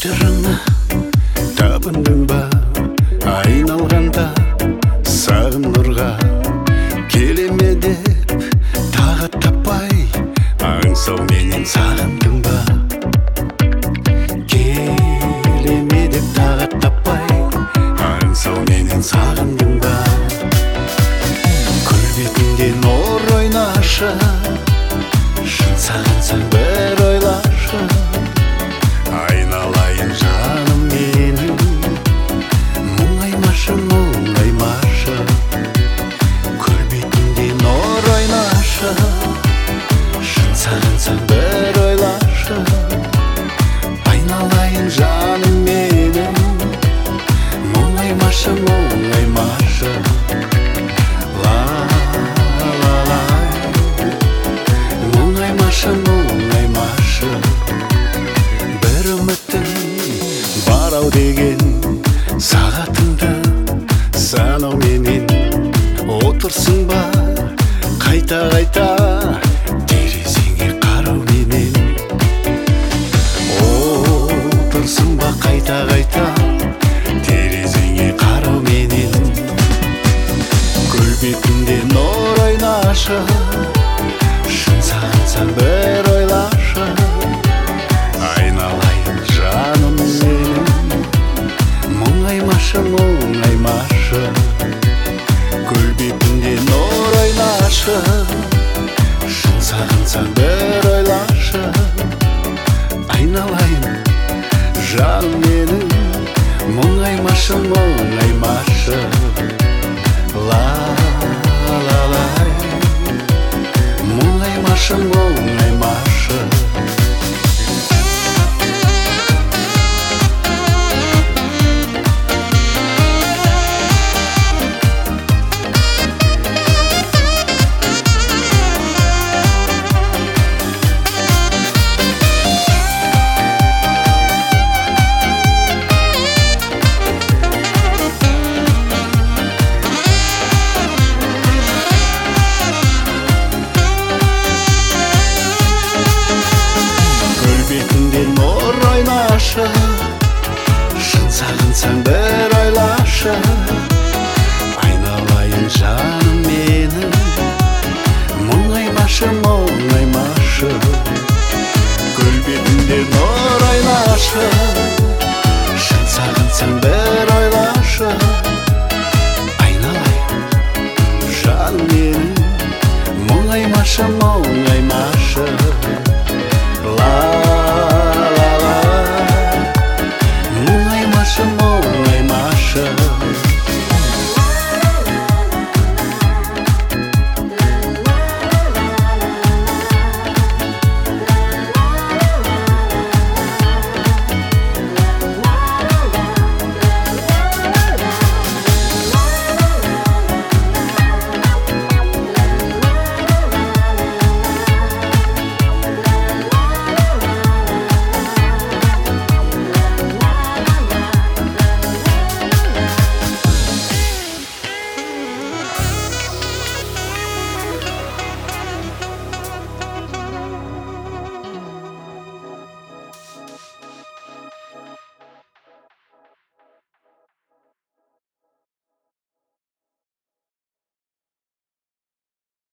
жырыңа табындың ба, айналғанда сағым нұрға келеме деп тағы таппай, аңсау менен сағындың ба? Келеме деп тағы таппай, аңсау менен сағындың ба? Көл бетінде нұр ойнашы, шын сағынсаң бір ойлашы. Айналайын жаным менің, мұңаймашы, мұңаймашы. Көл бетінде нұр ойнашы, шын сағынсаң бір ойлашы. Айналайын жаным менің, мұңаймашы, мұңаймашы. Мұңаймашы, мұңаймашы. Бір үміттің бар ау деген, сағатыңды санау менен отырсың ба қайта-қайта терезеңе қарау менен? Отырсың ба қайта-қайта терезеңе қарау менен? Көл бетінде нұр ойнашы, шын сағынсаң бір ойлашы. Айналайын жаным менің, мұңаймашы, мұңаймашы. Көл бетінде нұр ойнашы, шын сағынсаң бір ойлашы. Айналайын жаным менің, мұңаймашы, мұңаймашы.